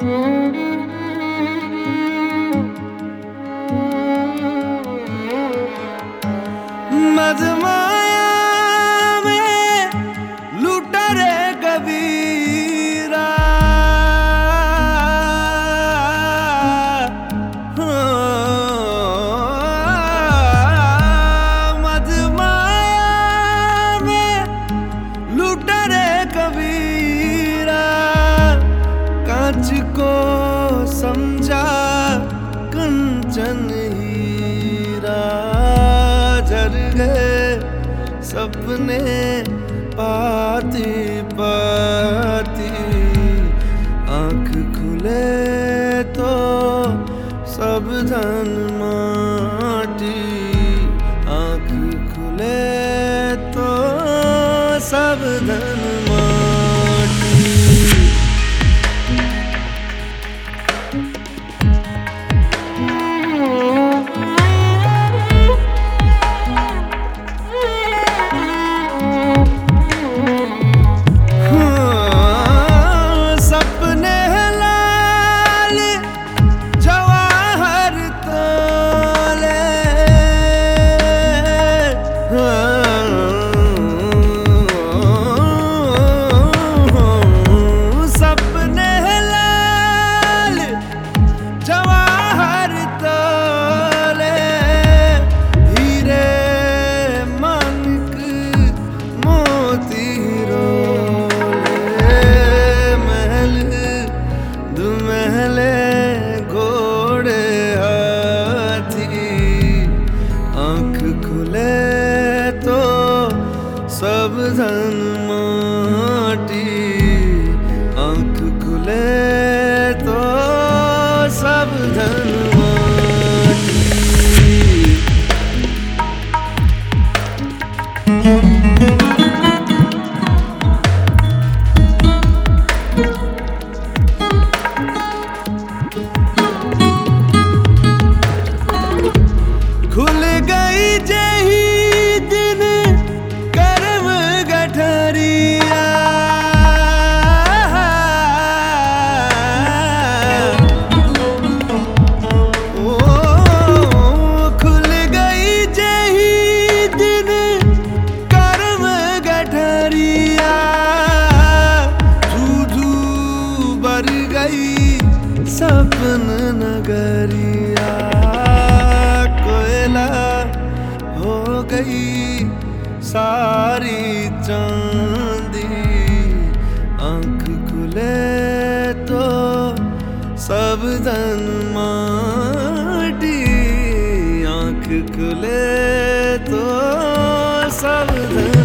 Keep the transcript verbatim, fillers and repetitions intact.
मधमाया में लूटा रे कबीरा, मधमाया में लूटा रे कबीरा, कांच को समझा कंचन हीरा। झर गए सपने पाती पाती, आंख खुले तो सब धन माटी, आंख खुले तो सब धन माटी। सब धन माटी, आंख खुले तो सब धन माटी। खुल गई जही दिन करम गठरिया, ओ खुल गई जही दिन करम गठरिया। झूझू बर गई सपन नगरिया, कोयला हो गई सारी चांदी, आंख खुले तो सब धन माटी, आंख खुले तो सब धन